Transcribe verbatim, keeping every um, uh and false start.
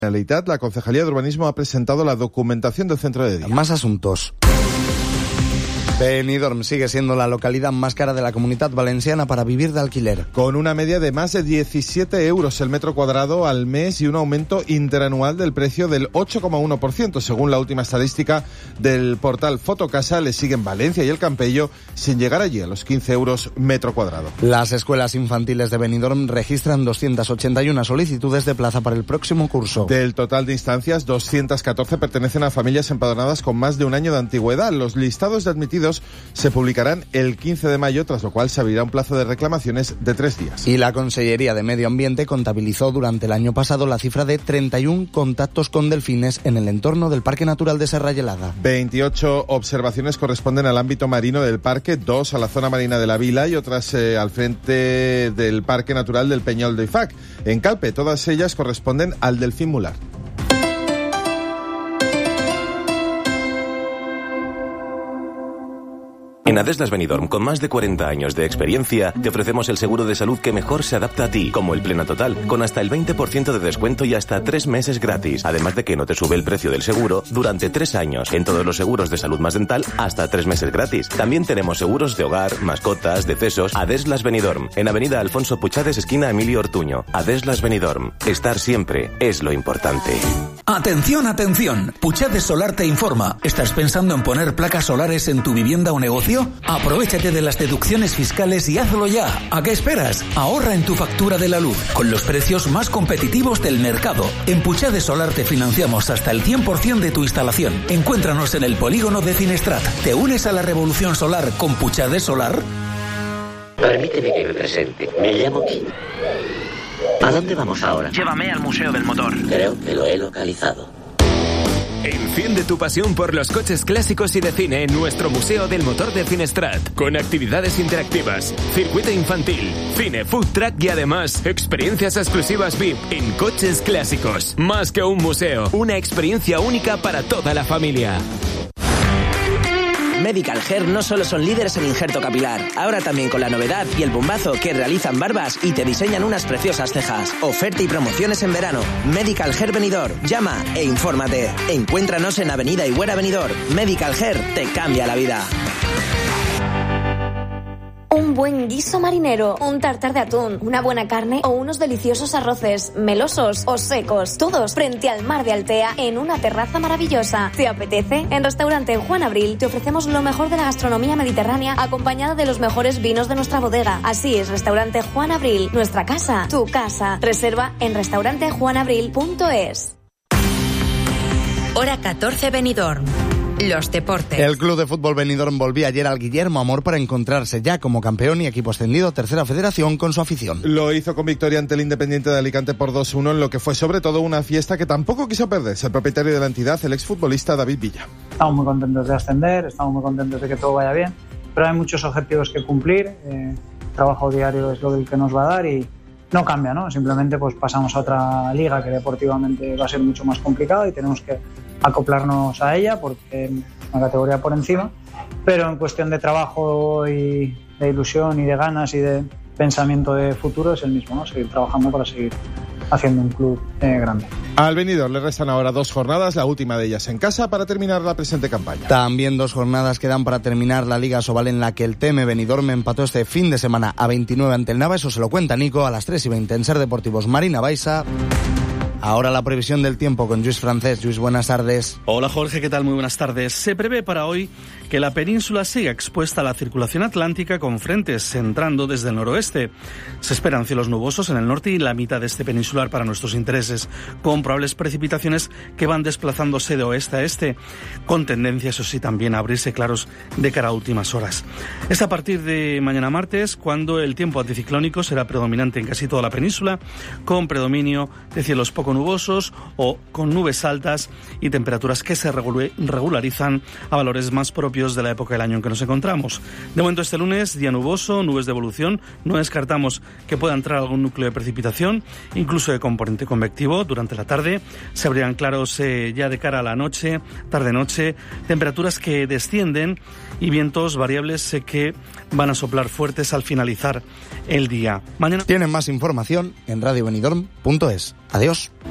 Generalitat, la Concejalía de Urbanismo ha presentado la documentación del centro de día. Más asuntos. Benidorm sigue siendo la localidad más cara de la Comunidad Valenciana para vivir de alquiler. Con una media de más de diecisiete euros el metro cuadrado al mes y un aumento interanual del precio del ocho coma uno por ciento, según la última estadística del portal Fotocasa. Le siguen Valencia y el Campello, sin llegar allí a los quince euros metro cuadrado. Las escuelas infantiles de Benidorm registran doscientas ochenta y una solicitudes de plaza para el próximo curso. Del total de instancias, doscientas catorce pertenecen a familias empadronadas con más de un año de antigüedad. Los listados de admitidos se publicarán el quince de mayo, tras lo cual se abrirá un plazo de reclamaciones de tres días. Y la Consellería de Medio Ambiente contabilizó durante el año pasado la cifra de treinta y uno contactos con delfines en el entorno del Parque Natural de Serra Gelada. veintiocho observaciones corresponden al ámbito marino del parque, dos a la zona marina de la Vila y otras eh, al frente del Parque Natural del Peñol de Ifac. En Calpe, todas ellas corresponden al delfín mular. En Adeslas Benidorm, con más de cuarenta años de experiencia, te ofrecemos el seguro de salud que mejor se adapta a ti, como el Plena Total, con hasta el veinte por ciento de descuento y hasta tres meses gratis. Además de que no te sube el precio del seguro durante tres años. En todos los seguros de salud más dental, hasta tres meses gratis. También tenemos seguros de hogar, mascotas, decesos. Adeslas Benidorm, en Avenida Alfonso Puchades, esquina Emilio Ortuño. Adeslas Benidorm, estar siempre es lo importante. Atención, atención. Puchades Solar te informa. ¿Estás pensando en poner placas solares en tu vivienda o negocio? Aprovechate de las deducciones fiscales y hazlo ya. ¿A qué esperas? Ahorra en tu factura de la luz con los precios más competitivos del mercado. En Puchades Solar te financiamos hasta el cien por ciento de tu instalación. Encuéntranos en el polígono de Finestrat. ¿Te unes a la revolución solar con Puchades Solar? Permíteme que me presente. Me llamo Kim. ¿A dónde vamos ahora? Llévame al Museo del Motor. Creo que lo he localizado. Enciende tu pasión por los coches clásicos y de cine en nuestro Museo del Motor de Finestrat, con actividades interactivas, circuito infantil, cine, food track y además experiencias exclusivas V I P en coches clásicos. Más que un museo, una experiencia única para toda la familia. Medical Hair no solo son líderes en injerto capilar, ahora también con la novedad y el bombazo que realizan barbas y te diseñan unas preciosas cejas. Oferta y promociones en verano. Medical Hair Benidorm. Llama e infórmate. Encuéntranos en Avenida Higuera Benidorm. Medical Hair te cambia la vida. Un buen guiso marinero, un tartar de atún, una buena carne o unos deliciosos arroces, melosos o secos, todos frente al mar de Altea en una terraza maravillosa. ¿Te apetece? En Restaurante Juan Abril te ofrecemos lo mejor de la gastronomía mediterránea acompañada de los mejores vinos de nuestra bodega. Así es, Restaurante Juan Abril, nuestra casa, tu casa. Reserva en restaurante juan abril punto es. Hora catorce Benidorm. Los deportes. El Club de Fútbol Benidorm volvía ayer al Guillermo Amor para encontrarse ya como campeón y equipo ascendido a Tercera Federación con su afición. Lo hizo con victoria ante el Independiente de Alicante por dos uno en lo que fue sobre todo una fiesta que tampoco quiso perderse el propietario de la entidad, el exfutbolista David Villa. Estamos muy contentos de ascender, estamos muy contentos de que todo vaya bien, pero hay muchos objetivos que cumplir, eh, trabajo diario es lo que nos va a dar y no cambia, ¿no? Simplemente pues pasamos a otra liga que deportivamente va a ser mucho más complicada y tenemos que acoplarnos a ella porque es una categoría por encima, pero en cuestión de trabajo y de ilusión y de ganas y de pensamiento de futuro es el mismo, ¿no? Seguir trabajando para seguir haciendo un club eh, grande. Al Benidorm le restan ahora dos jornadas, la última de ellas en casa, para terminar la presente campaña. También dos jornadas quedan para terminar la Liga Sobal, en la que el T M Benidorm empató este fin de semana a veintinueve ante el Nava. Eso se lo cuenta Nico a las tres y veinte en Ser Deportivos Marina Baixa. Ahora la previsión del tiempo con Lluís Francés. Lluís, buenas tardes. Hola Jorge, ¿qué tal? Muy buenas tardes. Se prevé para hoy que la península siga expuesta a la circulación atlántica con frentes entrando desde el noroeste. Se esperan cielos nubosos en el norte y la mitad de este peninsular para nuestros intereses, con probables precipitaciones que van desplazándose de oeste a este, con tendencia, eso sí, también a abrirse claros de cara a últimas horas. Es a partir de mañana martes cuando el tiempo anticiclónico será predominante en casi toda la península, con predominio de cielos poco nubosos o con nubes altas y temperaturas que se regularizan a valores más propios de la época del año en que nos encontramos. De momento este lunes, día nuboso, nubes de evolución, no descartamos que pueda entrar algún núcleo de precipitación, incluso de componente convectivo durante la tarde. Se abrirán claros eh, ya de cara a la noche, tarde-noche, temperaturas que descienden y vientos variables eh, que van a soplar fuertes al finalizar el día. Mañana tienen más información en radio benidorm punto es. Adiós.